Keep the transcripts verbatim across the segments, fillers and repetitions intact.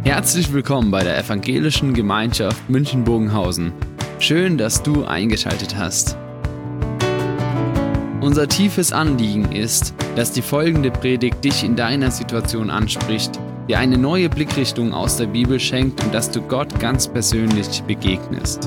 Herzlich willkommen bei der Evangelischen Gemeinschaft München-Bogenhausen. Schön, dass du eingeschaltet hast. Unser tiefes Anliegen ist, dass die folgende Predigt dich in deiner Situation anspricht, dir eine neue Blickrichtung aus der Bibel schenkt und dass du Gott ganz persönlich begegnest.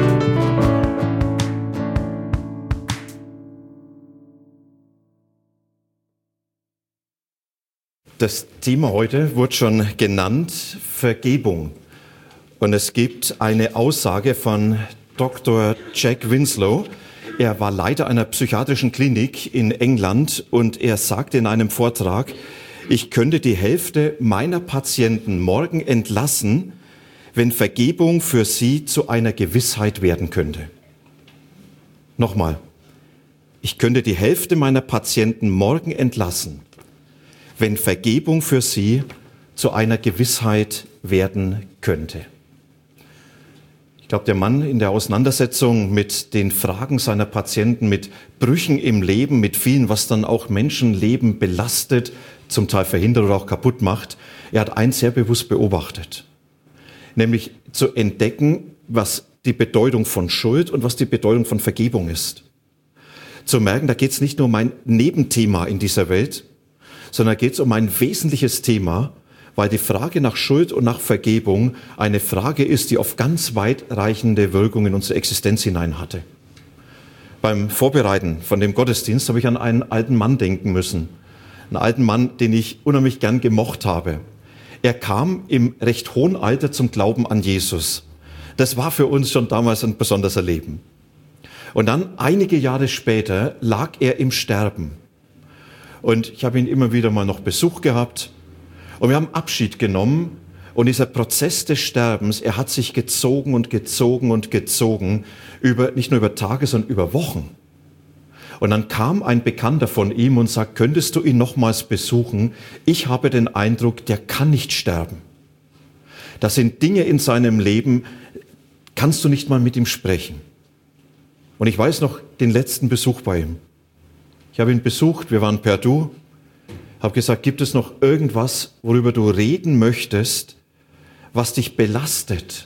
Das Thema heute wurde schon genannt, Vergebung. Und es gibt eine Aussage von Doktor Jack Winslow. Er war Leiter einer psychiatrischen Klinik in England und er sagte in einem Vortrag, ich könnte die Hälfte meiner Patienten morgen entlassen, wenn Vergebung für sie zu einer Gewissheit werden könnte. Nochmal, ich könnte die Hälfte meiner Patienten morgen entlassen, wenn Vergebung für sie zu einer Gewissheit werden könnte. Ich glaube, der Mann in der Auseinandersetzung mit den Fragen seiner Patienten, mit Brüchen im Leben, mit vielen, was dann auch Menschenleben belastet, zum Teil verhindert oder auch kaputt macht, er hat eins sehr bewusst beobachtet, nämlich zu entdecken, was die Bedeutung von Schuld und was die Bedeutung von Vergebung ist. Zu merken, da geht es nicht nur um ein Nebenthema in dieser Welt, sondern geht es um ein wesentliches Thema, weil die Frage nach Schuld und nach Vergebung eine Frage ist, die auf ganz weitreichende Wirkungen in unsere Existenz hinein hatte. Beim Vorbereiten von dem Gottesdienst habe ich an einen alten Mann denken müssen. Einen alten Mann, den ich unheimlich gern gemocht habe. Er kam im recht hohen Alter zum Glauben an Jesus. Das war für uns schon damals ein besonderes Erleben. Und dann, einige Jahre später, lag er im Sterben. Und ich habe ihn immer wieder mal noch Besuch gehabt. Und wir haben Abschied genommen. Und dieser Prozess des Sterbens, er hat sich gezogen und gezogen und gezogen, über, nicht nur über Tage, sondern über Wochen. Und dann kam ein Bekannter von ihm und sagt, könntest du ihn nochmals besuchen? Ich habe den Eindruck, der kann nicht sterben. Das sind Dinge in seinem Leben, kannst du nicht mal mit ihm sprechen. Und ich weiß noch den letzten Besuch bei ihm. Ich habe ihn besucht, wir waren per Du, habe gesagt, gibt es noch irgendwas, worüber du reden möchtest, was dich belastet?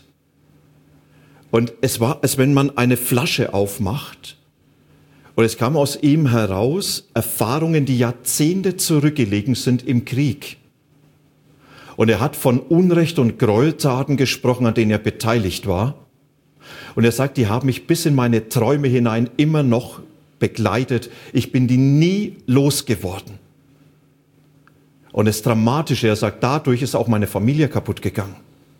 Und es war, als wenn man eine Flasche aufmacht und es kam aus ihm heraus Erfahrungen, die Jahrzehnte zurückgelegen sind im Krieg. Und er hat von Unrecht und Gräueltaten gesprochen, an denen er beteiligt war. Und er sagt, die haben mich bis in meine Träume hinein immer noch begleitet. Ich bin die nie losgeworden. Und das Dramatische, er sagt, dadurch ist auch meine Familie kaputt gegangen.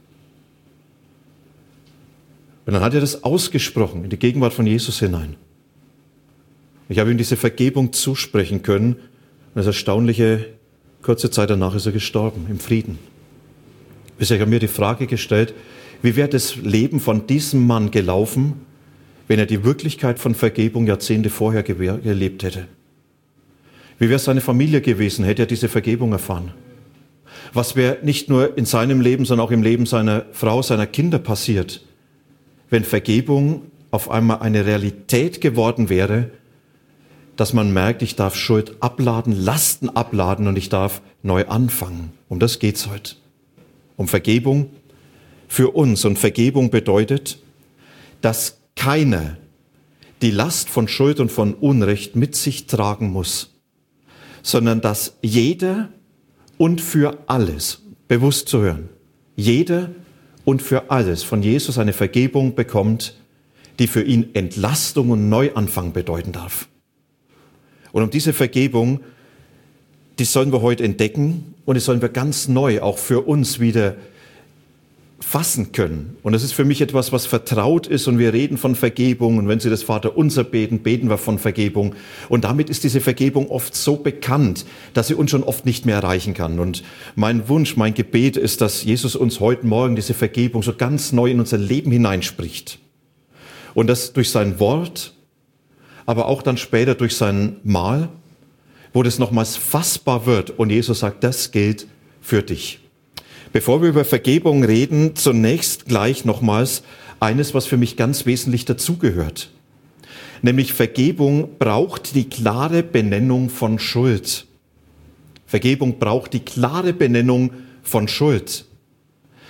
Und dann hat er das ausgesprochen in die Gegenwart von Jesus hinein. Ich habe ihm diese Vergebung zusprechen können. Und das Erstaunliche, kurze Zeit danach ist er gestorben, im Frieden. Bisher habe ich mir die Frage gestellt, wie wäre das Leben von diesem Mann gelaufen, wenn er die Wirklichkeit von Vergebung Jahrzehnte vorher gelebt hätte? Wie wäre seine Familie gewesen, hätte er diese Vergebung erfahren? Was wäre nicht nur in seinem Leben, sondern auch im Leben seiner Frau, seiner Kinder passiert, wenn Vergebung auf einmal eine Realität geworden wäre, dass man merkt, ich darf Schuld abladen, Lasten abladen und ich darf neu anfangen. Um das geht's heute. Um Vergebung für uns. Und Vergebung bedeutet, dass keiner die Last von Schuld und von Unrecht mit sich tragen muss, sondern dass jeder und für alles, bewusst zu hören, jeder und für alles von Jesus eine Vergebung bekommt, die für ihn Entlastung und Neuanfang bedeuten darf. Und um diese Vergebung, die sollen wir heute entdecken und die sollen wir ganz neu auch für uns wieder fassen können. Und das ist für mich etwas, was vertraut ist und wir reden von Vergebung und wenn Sie das Vaterunser beten, beten wir von Vergebung. Und damit ist diese Vergebung oft so bekannt, dass sie uns schon oft nicht mehr erreichen kann. Und mein Wunsch, mein Gebet ist, dass Jesus uns heute Morgen diese Vergebung so ganz neu in unser Leben hineinspricht. Und das durch sein Wort, aber auch dann später durch sein Mahl, wo das nochmals fassbar wird und Jesus sagt, das gilt für dich. Bevor wir über Vergebung reden, zunächst gleich nochmals eines, was für mich ganz wesentlich dazugehört. Nämlich Vergebung braucht die klare Benennung von Schuld. Vergebung braucht die klare Benennung von Schuld.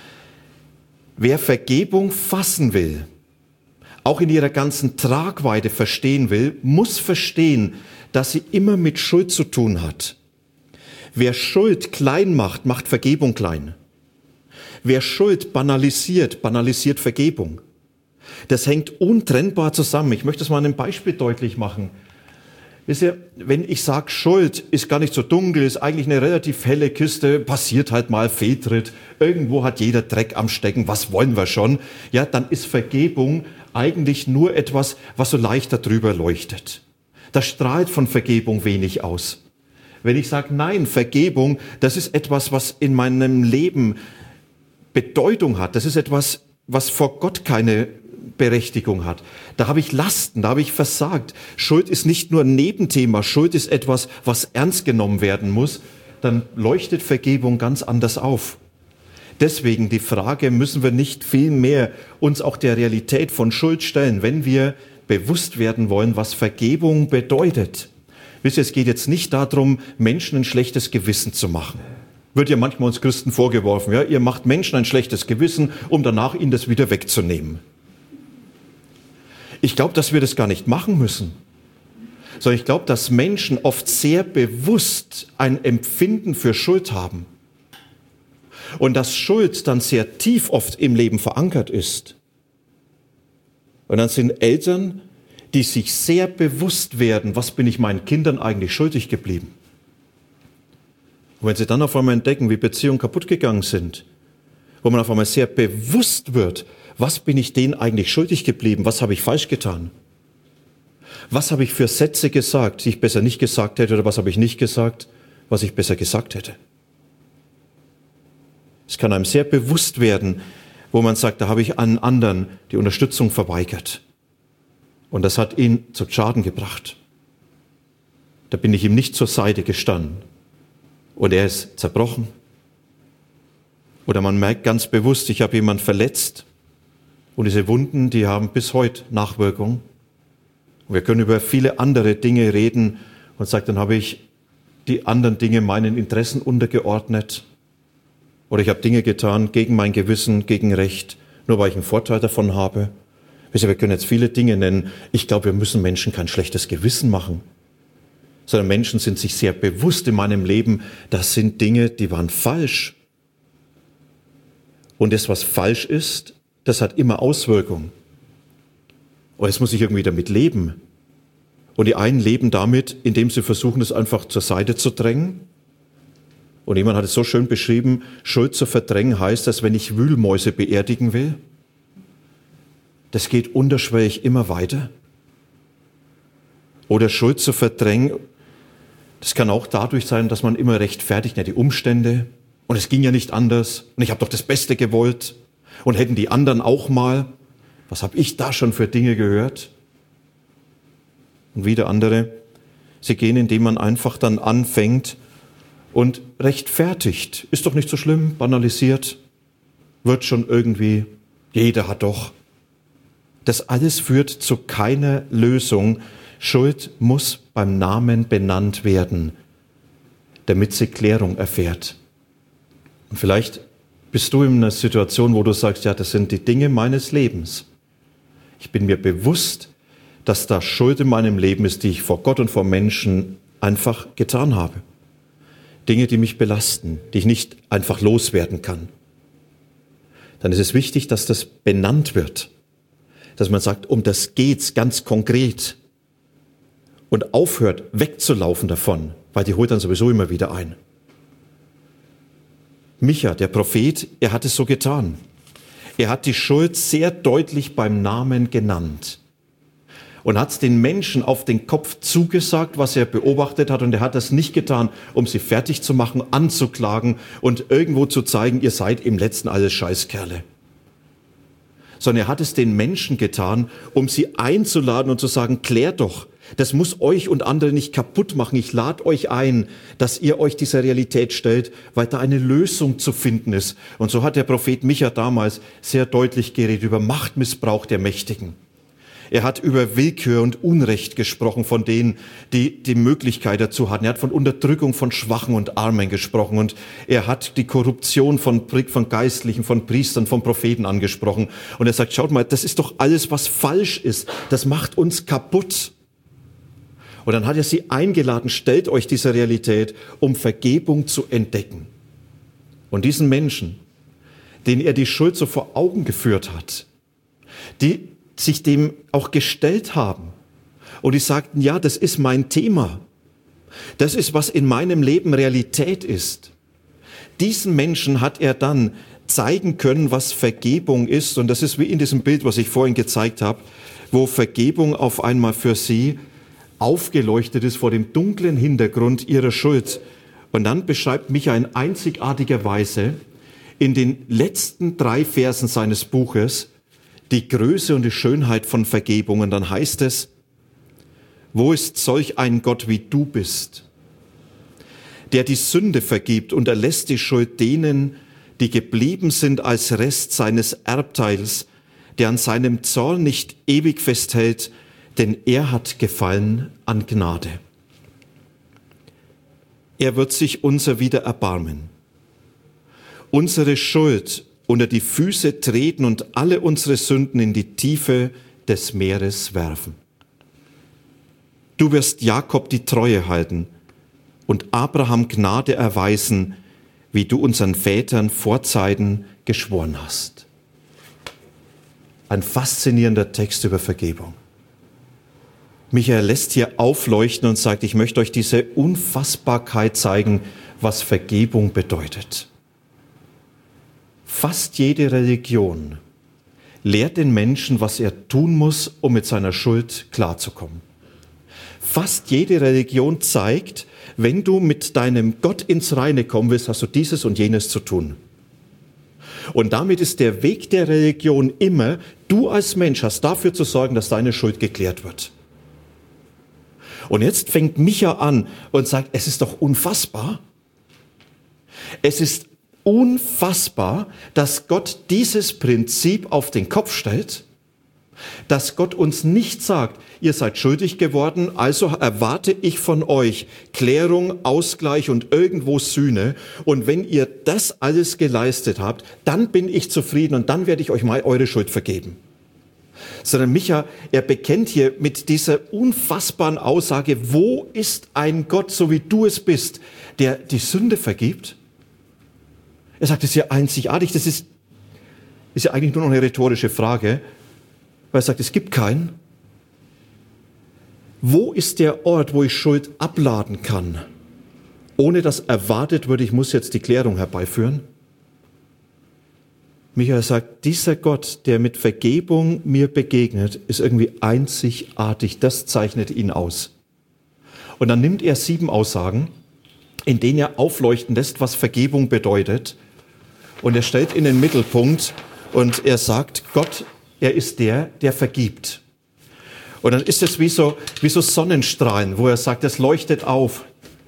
wer Vergebung fassen will, auch in ihrer ganzen Tragweite verstehen will, muss verstehen, dass sie immer mit Schuld zu tun hat. Wer Schuld klein macht, macht Vergebung klein. Wer Schuld banalisiert, banalisiert Vergebung. Das hängt untrennbar zusammen. Ich möchte es mal an einem Beispiel deutlich machen. Wisst ihr, wenn ich sage, Schuld ist gar nicht so dunkel, ist eigentlich eine relativ helle Kiste, passiert halt mal Fehltritt, irgendwo hat jeder Dreck am Stecken, was wollen wir schon? Ja, dann ist Vergebung eigentlich nur etwas, was so leicht darüber leuchtet. Da strahlt von Vergebung wenig aus. Wenn ich sage, nein, Vergebung, das ist etwas, was in meinem Leben Bedeutung hat, das ist etwas, was vor Gott keine Berechtigung hat. Da habe ich Lasten, da habe ich versagt. Schuld ist nicht nur ein Nebenthema, Schuld ist etwas, was ernst genommen werden muss. Dann leuchtet Vergebung ganz anders auf. Deswegen die Frage, müssen wir nicht viel mehr uns auch der Realität von Schuld stellen, wenn wir bewusst werden wollen, was Vergebung bedeutet. Wisst ihr, es geht jetzt nicht darum, Menschen ein schlechtes Gewissen zu machen. Wird ja manchmal uns Christen vorgeworfen, ja, ihr macht Menschen ein schlechtes Gewissen, um danach ihnen das wieder wegzunehmen. Ich glaube, dass wir das gar nicht machen müssen, sondern ich glaube, dass Menschen oft sehr bewusst ein Empfinden für Schuld haben und dass Schuld dann sehr tief oft im Leben verankert ist. Und dann sind Eltern, die sich sehr bewusst werden, was bin ich meinen Kindern eigentlich schuldig geblieben. Und wenn sie dann auf einmal entdecken, wie Beziehungen kaputt gegangen sind, wo man auf einmal sehr bewusst wird, was bin ich denen eigentlich schuldig geblieben? Was habe ich falsch getan? Was habe ich für Sätze gesagt, die ich besser nicht gesagt hätte, oder was habe ich nicht gesagt, was ich besser gesagt hätte? Es kann einem sehr bewusst werden, wo man sagt, da habe ich einen anderen die Unterstützung verweigert. Und das hat ihn zu Schaden gebracht. Da bin ich ihm nicht zur Seite gestanden. Und er ist zerbrochen. Oder man merkt ganz bewusst, ich habe jemanden verletzt. Und diese Wunden, die haben bis heute Nachwirkungen. Und wir können über viele andere Dinge reden und sagt, dann habe ich die anderen Dinge meinen Interessen untergeordnet. Oder ich habe Dinge getan gegen mein Gewissen, gegen Recht, nur weil ich einen Vorteil davon habe. Wir können jetzt viele Dinge nennen. Ich glaube, wir müssen Menschen kein schlechtes Gewissen machen, sondern Menschen sind sich sehr bewusst in meinem Leben, das sind Dinge, die waren falsch. Und das, was falsch ist, das hat immer Auswirkungen. Und jetzt muss ich irgendwie damit leben. Und die einen leben damit, indem sie versuchen, es einfach zur Seite zu drängen. Und jemand hat es so schön beschrieben, Schuld zu verdrängen heißt, dass wenn ich Wühlmäuse beerdigen will, das geht unterschwellig immer weiter. Oder Schuld zu verdrängen, das kann auch dadurch sein, dass man immer rechtfertigt, ja, die Umstände, und es ging ja nicht anders, und ich habe doch das Beste gewollt, und hätten die anderen auch mal, was habe ich da schon für Dinge gehört? Und wieder andere, sie gehen, indem man einfach dann anfängt und rechtfertigt. Ist doch nicht so schlimm, banalisiert, wird schon irgendwie, jeder hat doch. Das alles führt zu keiner Lösung. Schuld muss beim Namen benannt werden, damit sie Klärung erfährt. Und vielleicht bist du in einer Situation, wo du sagst, ja, das sind die Dinge meines Lebens. Ich bin mir bewusst, dass da Schuld in meinem Leben ist, die ich vor Gott und vor Menschen einfach getan habe. Dinge, die mich belasten, die ich nicht einfach loswerden kann. Dann ist es wichtig, dass das benannt wird. Dass man sagt, um das geht's ganz konkret. Und aufhört, wegzulaufen davon, weil die holt dann sowieso immer wieder ein. Micha, der Prophet, er hat es so getan. Er hat die Schuld sehr deutlich beim Namen genannt. Und hat es den Menschen auf den Kopf zugesagt, was er beobachtet hat. Und er hat das nicht getan, um sie fertig zu machen, anzuklagen und irgendwo zu zeigen, ihr seid im Letzten alles Scheißkerle. Sondern er hat es den Menschen getan, um sie einzuladen und zu sagen, klärt doch, das muss euch und andere nicht kaputt machen. Ich lade euch ein, dass ihr euch dieser Realität stellt, weil da eine Lösung zu finden ist. Und so hat der Prophet Micha damals sehr deutlich geredet über Machtmissbrauch der Mächtigen. Er hat über Willkür und Unrecht gesprochen von denen, die die Möglichkeit dazu hatten. Er hat von Unterdrückung von Schwachen und Armen gesprochen und er hat die Korruption von, von Geistlichen, von Priestern, von Propheten angesprochen. Und er sagt, schaut mal, das ist doch alles, was falsch ist. Das macht uns kaputt. Und dann hat er sie eingeladen, stellt euch diese Realität, um Vergebung zu entdecken. Und diesen Menschen, denen er die Schuld so vor Augen geführt hat, die sich dem auch gestellt haben und die sagten, ja, das ist mein Thema. Das ist, was in meinem Leben Realität ist. Diesen Menschen hat er dann zeigen können, was Vergebung ist. Und das ist wie in diesem Bild, was ich vorhin gezeigt habe, wo Vergebung auf einmal für sie aufgeleuchtet ist vor dem dunklen Hintergrund ihrer Schuld. Und dann beschreibt Micha in einzigartiger Weise in den letzten drei Versen seines Buches die Größe und die Schönheit von Vergebung. Und dann heißt es, wo ist solch ein Gott wie du bist, der die Sünde vergibt und erlässt die Schuld denen, die geblieben sind als Rest seines Erbteils, der an seinem Zorn nicht ewig festhält, denn er hat Gefallen an Gnade. Er wird sich unser wieder erbarmen, unsere Schuld unter die Füße treten und alle unsere Sünden in die Tiefe des Meeres werfen. Du wirst Jakob die Treue halten und Abraham Gnade erweisen, wie du unseren Vätern vor Zeiten geschworen hast. Ein faszinierender Text über Vergebung. Michael lässt hier aufleuchten und sagt, ich möchte euch diese Unfassbarkeit zeigen, was Vergebung bedeutet. Fast jede Religion lehrt den Menschen, was er tun muss, um mit seiner Schuld klarzukommen. Fast jede Religion zeigt, wenn du mit deinem Gott ins Reine kommen willst, hast du dieses und jenes zu tun. Und damit ist der Weg der Religion immer, du als Mensch hast dafür zu sorgen, dass deine Schuld geklärt wird. Und jetzt fängt Micha an und sagt, es ist doch unfassbar. Es ist unfassbar, dass Gott dieses Prinzip auf den Kopf stellt, dass Gott uns nicht sagt, ihr seid schuldig geworden, also erwarte ich von euch Klärung, Ausgleich und irgendwo Sühne. Und wenn ihr das alles geleistet habt, dann bin ich zufrieden und dann werde ich euch mal eure Schuld vergeben. Sondern Micha, er bekennt hier mit dieser unfassbaren Aussage, wo ist ein Gott, so wie du es bist, der die Sünde vergibt? Er sagt, das ist ja einzigartig, das ist, ist ja eigentlich nur noch eine rhetorische Frage, weil er sagt, es gibt keinen. Wo ist der Ort, wo ich Schuld abladen kann, ohne dass erwartet wird, ich muss jetzt die Klärung herbeiführen? Michael sagt, dieser Gott, der mit Vergebung mir begegnet, ist irgendwie einzigartig. Das zeichnet ihn aus. Und dann nimmt er sieben Aussagen, in denen er aufleuchten lässt, was Vergebung bedeutet. Und er stellt in den Mittelpunkt und er sagt, Gott, er ist der, der vergibt. Und dann ist es wie so, wie so Sonnenstrahlen, wo er sagt, es leuchtet auf.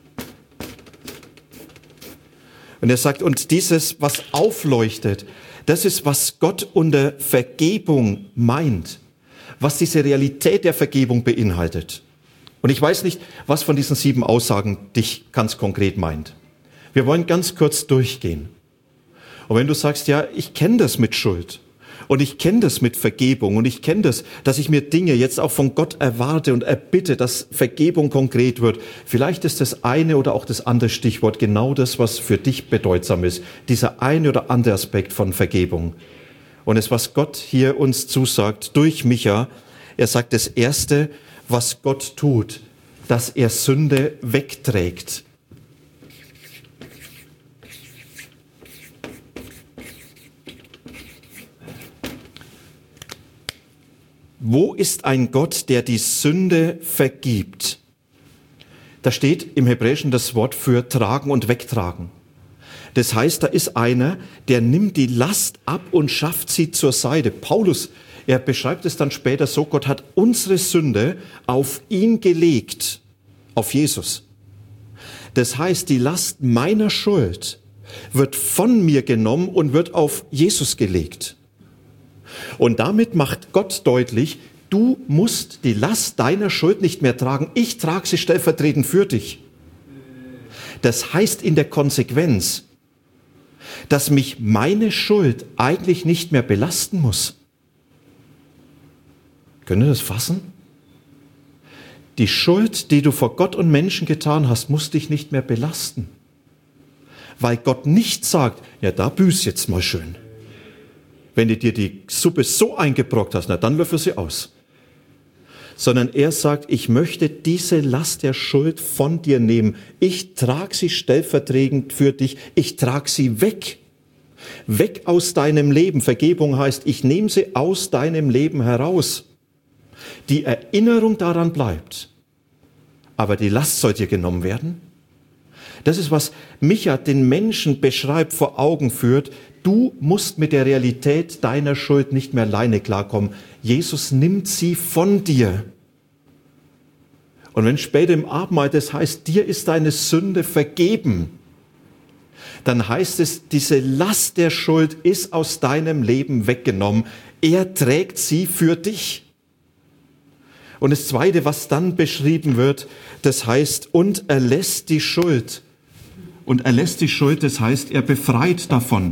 Und er sagt, und dieses, was aufleuchtet, das ist, was Gott unter Vergebung meint, was diese Realität der Vergebung beinhaltet. Und ich weiß nicht, was von diesen sieben Aussagen dich ganz konkret meint. Wir wollen ganz kurz durchgehen. Und wenn du sagst, ja, ich kenne das mit Schuld und ich kenne das mit Vergebung und ich kenne das, dass ich mir Dinge jetzt auch von Gott erwarte und erbitte, dass Vergebung konkret wird. Vielleicht ist das eine oder auch das andere Stichwort genau das, was für dich bedeutsam ist. Dieser eine oder andere Aspekt von Vergebung. Und es, was Gott hier uns zusagt durch Micha, er sagt, das Erste, was Gott tut, dass er Sünde wegträgt. Wo ist ein Gott, der die Sünde vergibt? Da steht im Hebräischen das Wort für tragen und wegtragen. Das heißt, da ist einer, der nimmt die Last ab und schafft sie zur Seite. Paulus, er beschreibt es dann später so, Gott hat unsere Sünde auf ihn gelegt, auf Jesus. Das heißt, die Last meiner Schuld wird von mir genommen und wird auf Jesus gelegt. Und damit macht Gott deutlich, Du musst die Last deiner Schuld nicht mehr tragen. Ich trage sie stellvertretend für dich. Das heißt in der Konsequenz, dass mich meine Schuld eigentlich nicht mehr belasten muss. Können Sie das fassen? Die Schuld, die du vor Gott und Menschen getan hast, muss dich nicht mehr belasten. Weil Gott nicht sagt, ja, da büß jetzt mal schön. Wenn du dir die Suppe so eingebrockt hast, na dann löffel sie aus. Sondern er sagt, ich möchte diese Last der Schuld von dir nehmen. Ich trage sie stellvertretend für dich. Ich trage sie weg. Weg aus deinem Leben. Vergebung heißt, ich nehme sie aus deinem Leben heraus. Die Erinnerung daran bleibt. Aber die Last soll dir genommen werden. Das ist, was Micha den Menschen beschreibt, vor Augen führt. Du musst mit der Realität deiner Schuld nicht mehr alleine klarkommen. Jesus nimmt sie von dir. Und wenn später im Abendmahl das heißt, dir ist deine Sünde vergeben, dann heißt es, diese Last der Schuld ist aus deinem Leben weggenommen. Er trägt sie für dich. Und das Zweite, was dann beschrieben wird, das heißt, und er lässt die Schuld. Und er lässt die Schuld, das heißt, er befreit davon.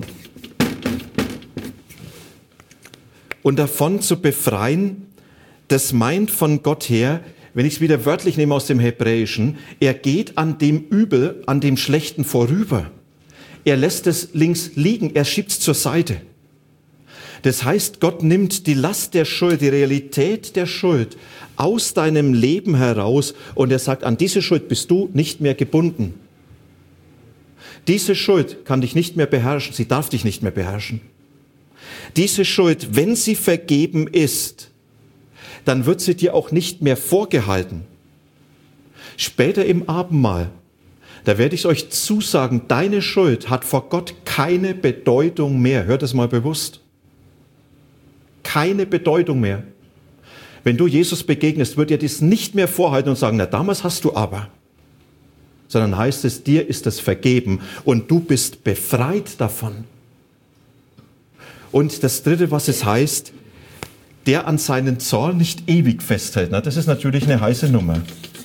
Und davon zu befreien, das meint von Gott her, wenn ich es wieder wörtlich nehme aus dem Hebräischen, er geht an dem Übel, an dem Schlechten vorüber. Er lässt es links liegen, er schiebt es zur Seite. Das heißt, Gott nimmt die Last der Schuld, die Realität der Schuld aus deinem Leben heraus und er sagt, an diese Schuld bist du nicht mehr gebunden. Diese Schuld kann dich nicht mehr beherrschen, sie darf dich nicht mehr beherrschen. Diese Schuld, wenn sie vergeben ist, dann wird sie dir auch nicht mehr vorgehalten. Später im Abendmahl, da werde ich euch zusagen, deine Schuld hat vor Gott keine Bedeutung mehr. Hört es mal bewusst. Keine Bedeutung mehr. Wenn du Jesus begegnest, wird er dies nicht mehr vorhalten und sagen, na damals hast du aber. Sondern heißt es, dir ist es vergeben und du bist befreit davon. Und das Dritte, was es heißt, der an seinen Zorn nicht ewig festhält. Na, das ist natürlich eine heiße Nummer.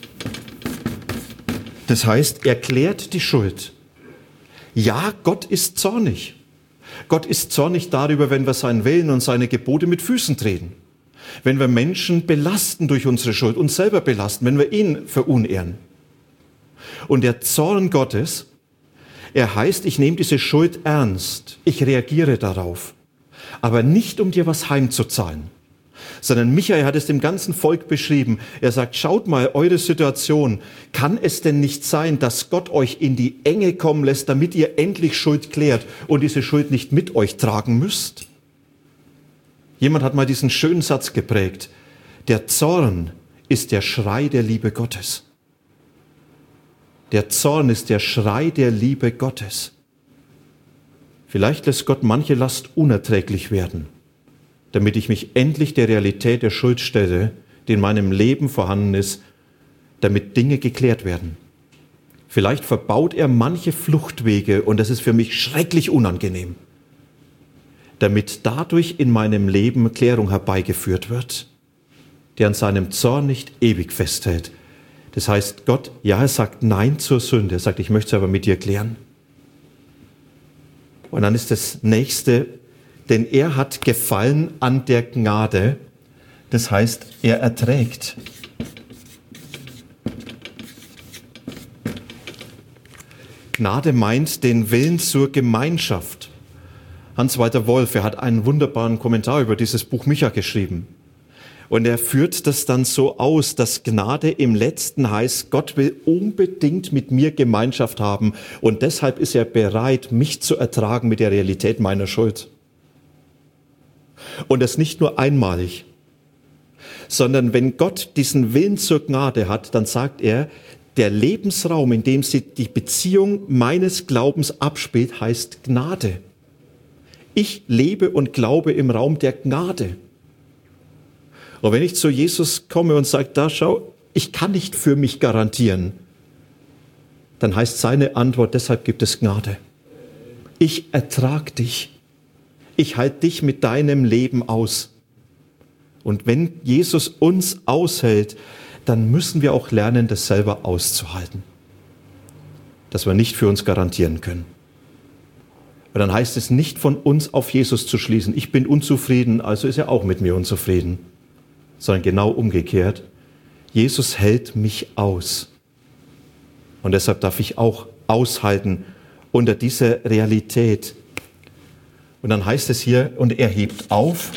Das heißt, er klärt die Schuld. Ja, Gott ist zornig. Gott ist zornig darüber, wenn wir seinen Willen und seine Gebote mit Füßen treten. Wenn wir Menschen belasten durch unsere Schuld, uns selber belasten, wenn wir ihn verunehren. Und der Zorn Gottes, er heißt, ich nehme diese Schuld ernst. Ich reagiere darauf. Aber nicht, um dir was heimzuzahlen. Sondern Michael hat es dem ganzen Volk beschrieben. Er sagt, schaut mal, eure Situation. Kann es denn nicht sein, dass Gott euch in die Enge kommen lässt, damit ihr endlich Schuld klärt und diese Schuld nicht mit euch tragen müsst? Jemand hat mal diesen schönen Satz geprägt. Der Zorn ist der Schrei der Liebe Gottes. Der Zorn ist der Schrei der Liebe Gottes. Vielleicht lässt Gott manche Last unerträglich werden, damit ich mich endlich der Realität der Schuld stelle, die in meinem Leben vorhanden ist, damit Dinge geklärt werden. Vielleicht verbaut er manche Fluchtwege und das ist für mich schrecklich unangenehm, damit dadurch in meinem Leben Klärung herbeigeführt wird, der an seinem Zorn nicht ewig festhält. Das heißt, Gott, ja, er sagt Nein zur Sünde. Er sagt, ich möchte es aber mit dir klären. Und dann ist das Nächste, denn er hat Gefallen an der Gnade. Das heißt, er erträgt. Gnade meint den Willen zur Gemeinschaft. Hans-Walter Wolf, er hat einen wunderbaren Kommentar über dieses Buch Micha geschrieben. Und er führt das dann so aus, dass Gnade im Letzten heißt, Gott will unbedingt mit mir Gemeinschaft haben und deshalb ist er bereit, mich zu ertragen mit der Realität meiner Schuld. Und das nicht nur einmalig, sondern wenn Gott diesen Willen zur Gnade hat, dann sagt er, der Lebensraum, in dem sich die Beziehung meines Glaubens abspielt, heißt Gnade. Ich lebe und glaube im Raum der Gnade. Und wenn ich zu Jesus komme und sage, da schau, ich kann nicht für mich garantieren, dann heißt seine Antwort, deshalb gibt es Gnade. Ich ertrag dich. Ich halte dich mit deinem Leben aus. Und wenn Jesus uns aushält, dann müssen wir auch lernen, das selber auszuhalten. Das wir nicht für uns garantieren können. Und dann heißt es nicht von uns auf Jesus zu schließen, ich bin unzufrieden, also ist er auch mit mir unzufrieden. Sondern genau umgekehrt, Jesus hält mich aus. Und deshalb darf ich auch aushalten unter dieser Realität. Und dann heißt es hier, und er hebt auf.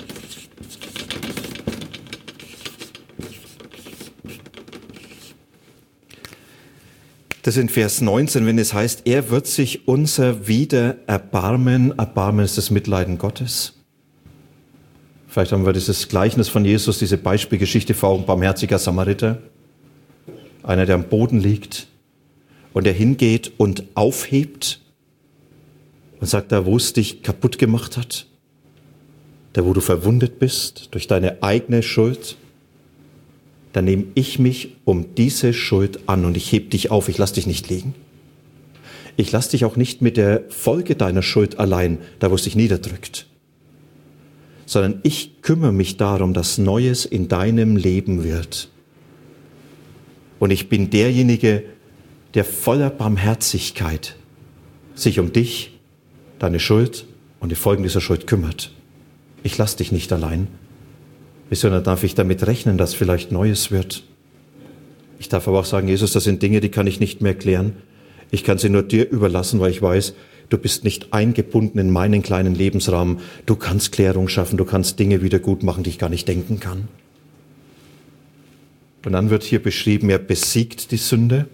Das ist in Vers neunzehn, wenn es heißt, er wird sich unser wieder erbarmen. Erbarmen ist das Mitleiden Gottes. Vielleicht haben wir dieses Gleichnis von Jesus, diese Beispielgeschichte vor Augen, barmherziger Samariter. Einer, der am Boden liegt und der hingeht und aufhebt und sagt, da wo es dich kaputt gemacht hat, da wo du verwundet bist durch deine eigene Schuld, dann nehme ich mich um diese Schuld an und ich heb dich auf, ich lass dich nicht liegen. Ich lass dich auch nicht mit der Folge deiner Schuld allein, da wo es dich niederdrückt, sondern ich kümmere mich darum, dass Neues in deinem Leben wird. Und ich bin derjenige, der voller Barmherzigkeit sich um dich, deine Schuld und die Folgen dieser Schuld kümmert. Ich lass dich nicht allein. Sondern darf ich damit rechnen, dass vielleicht Neues wird. Ich darf aber auch sagen, Jesus, das sind Dinge, die kann ich nicht mehr klären. Ich kann sie nur dir überlassen, weil ich weiß, du bist nicht eingebunden in meinen kleinen Lebensrahmen. Du kannst Klärung schaffen, du kannst Dinge wieder gut machen, die ich gar nicht denken kann. Und dann wird hier beschrieben, er besiegt die Sünde.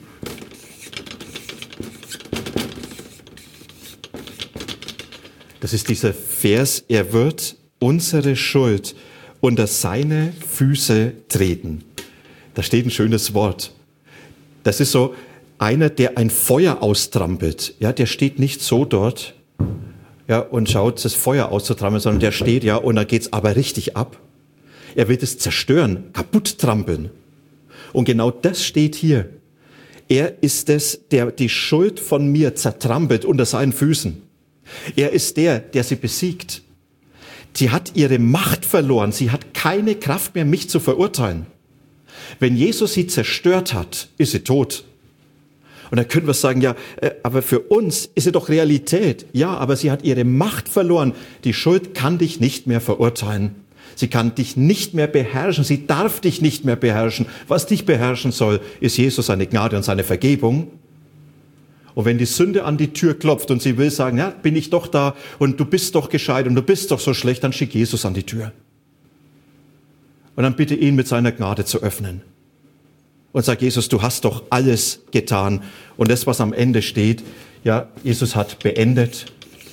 Das ist dieser Vers, er wird unsere Schuld unter seine Füße treten. Da steht ein schönes Wort. Das ist so einer, der ein Feuer austrampelt. Ja, der steht nicht so dort, ja, und schaut, das Feuer auszutrampeln, sondern der steht, ja, und da geht's aber richtig ab. Er wird es zerstören, kaputt trampeln. Und genau das steht hier. Er ist es, der die Schuld von mir zertrampelt unter seinen Füßen. Er ist der, der sie besiegt. Sie hat ihre Macht verloren. Sie hat keine Kraft mehr, mich zu verurteilen. Wenn Jesus sie zerstört hat, ist sie tot. Und dann können wir sagen, ja, aber für uns ist sie doch Realität. Ja, aber sie hat ihre Macht verloren. Die Schuld kann dich nicht mehr verurteilen. Sie kann dich nicht mehr beherrschen. Sie darf dich nicht mehr beherrschen. Was dich beherrschen soll, ist Jesus, seine Gnade und seine Vergebung. Und wenn die Sünde an die Tür klopft und sie will sagen, ja, bin ich doch da und du bist doch gescheit und du bist doch so schlecht, dann schick Jesus an die Tür. Und dann bitte ihn mit seiner Gnade zu öffnen. Und sag, Jesus, du hast doch alles getan. Und das, was am Ende steht, ja, Jesus hat beendet.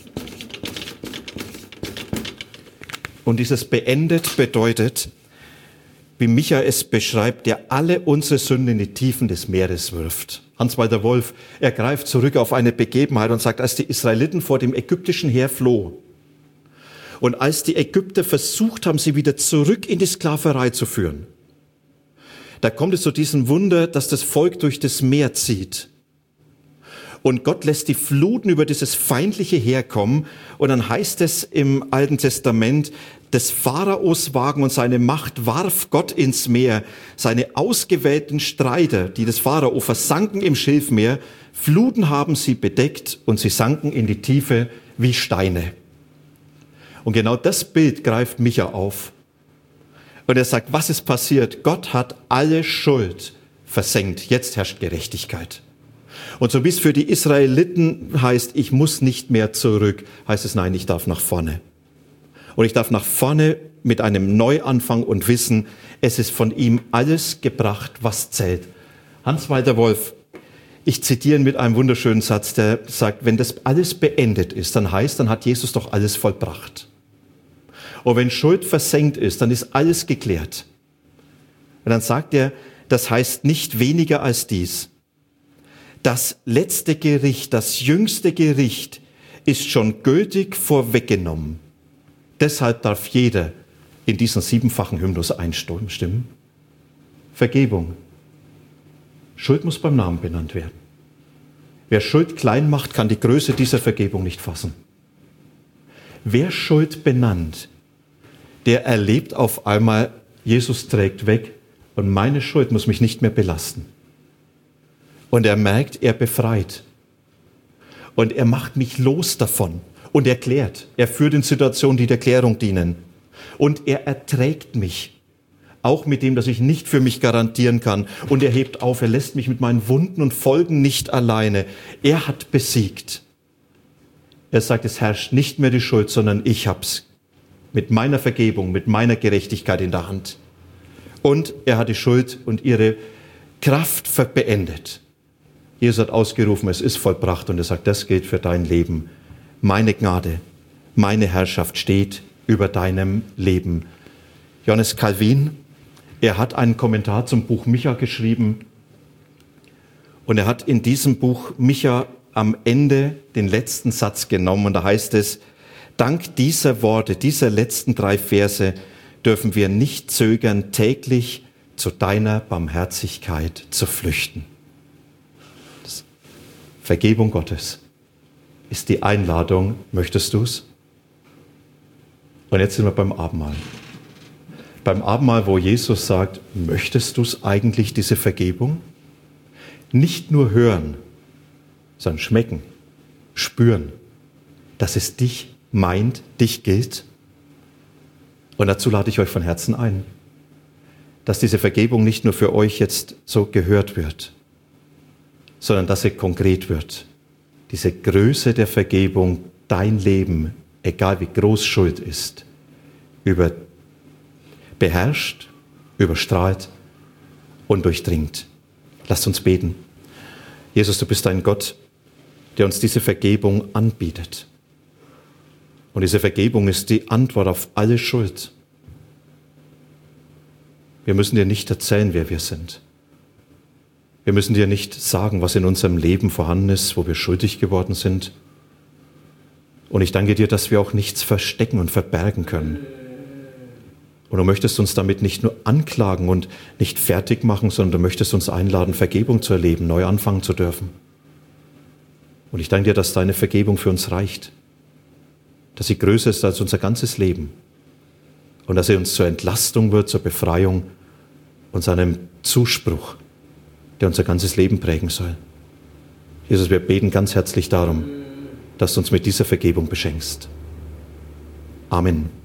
Und dieses beendet bedeutet, wie Micha es beschreibt, der alle unsere Sünden in die Tiefen des Meeres wirft. Hans-Walter Wolf, er greift zurück auf eine Begebenheit und sagt, als die Israeliten vor dem ägyptischen Heer flohen und als die Ägypter versucht haben, sie wieder zurück in die Sklaverei zu führen, da kommt es zu diesem Wunder, dass das Volk durch das Meer zieht. Und Gott lässt die Fluten über dieses feindliche Heer kommen. Und dann heißt es im Alten Testament, des Pharaos Wagen und seine Macht warf Gott ins Meer. Seine ausgewählten Streiter, die des Pharao versanken im Schilfmeer, Fluten haben sie bedeckt und sie sanken in die Tiefe wie Steine. Und genau das Bild greift Micha auf. Und er sagt, was ist passiert? Gott hat alle Schuld versenkt. Jetzt herrscht Gerechtigkeit. Und so wie es für die Israeliten heißt, ich muss nicht mehr zurück, heißt es, nein, ich darf nach vorne. Und ich darf nach vorne mit einem Neuanfang und wissen, es ist von ihm alles gebracht, was zählt. Hans-Walter Wolf, ich zitiere ihn mit einem wunderschönen Satz, der sagt, wenn das alles beendet ist, dann heißt, dann hat Jesus doch alles vollbracht. Und wenn Schuld versenkt ist, dann ist alles geklärt. Und dann sagt er, das heißt nicht weniger als dies. Das letzte Gericht, das jüngste Gericht ist schon gültig vorweggenommen. Deshalb darf jeder in diesen siebenfachen Hymnus einstimmen. Vergebung. Schuld muss beim Namen benannt werden. Wer Schuld klein macht, kann die Größe dieser Vergebung nicht fassen. Wer Schuld benannt, der erlebt auf einmal, Jesus trägt weg und meine Schuld muss mich nicht mehr belasten. Und er merkt, er befreit. Und er macht mich los davon und erklärt. Er führt in Situationen, die der Klärung dienen. Und er erträgt mich. Auch mit dem, dass ich nicht für mich garantieren kann. Und er hebt auf, er lässt mich mit meinen Wunden und Folgen nicht alleine. Er hat besiegt. Er sagt, es herrscht nicht mehr die Schuld, sondern ich hab's. Mit meiner Vergebung, mit meiner Gerechtigkeit in der Hand. Und er hat die Schuld und ihre Kraft beendet. Jesus hat ausgerufen, es ist vollbracht. Und er sagt, das gilt für dein Leben. Meine Gnade, meine Herrschaft steht über deinem Leben. Johannes Calvin, er hat einen Kommentar zum Buch Micha geschrieben. Und er hat in diesem Buch Micha am Ende den letzten Satz genommen. Und da heißt es, dank dieser Worte, dieser letzten drei Verse, dürfen wir nicht zögern, täglich zu deiner Barmherzigkeit zu flüchten. Das Vergebung Gottes ist die Einladung. Möchtest du's? Und jetzt sind wir beim Abendmahl. Beim Abendmahl, wo Jesus sagt, möchtest du's eigentlich, diese Vergebung? Nicht nur hören, sondern schmecken, spüren, dass es dich meint, dich gilt. Und dazu lade ich euch von Herzen ein, dass diese Vergebung nicht nur für euch jetzt so gehört wird, sondern dass sie konkret wird. Diese Größe der Vergebung, dein Leben, egal wie groß Schuld ist, über, beherrscht, überstrahlt und durchdringt. Lasst uns beten. Jesus, du bist ein Gott, der uns diese Vergebung anbietet. Und diese Vergebung ist die Antwort auf alle Schuld. Wir müssen dir nicht erzählen, wer wir sind. Wir müssen dir nicht sagen, was in unserem Leben vorhanden ist, wo wir schuldig geworden sind. Und ich danke dir, dass wir auch nichts verstecken und verbergen können. Und du möchtest uns damit nicht nur anklagen und nicht fertig machen, sondern du möchtest uns einladen, Vergebung zu erleben, neu anfangen zu dürfen. Und ich danke dir, dass deine Vergebung für uns reicht. Dass sie größer ist als unser ganzes Leben. Und dass sie uns zur Entlastung wird, zur Befreiung und zu einem Zuspruch, der unser ganzes Leben prägen soll. Jesus, wir beten ganz herzlich darum, dass du uns mit dieser Vergebung beschenkst. Amen.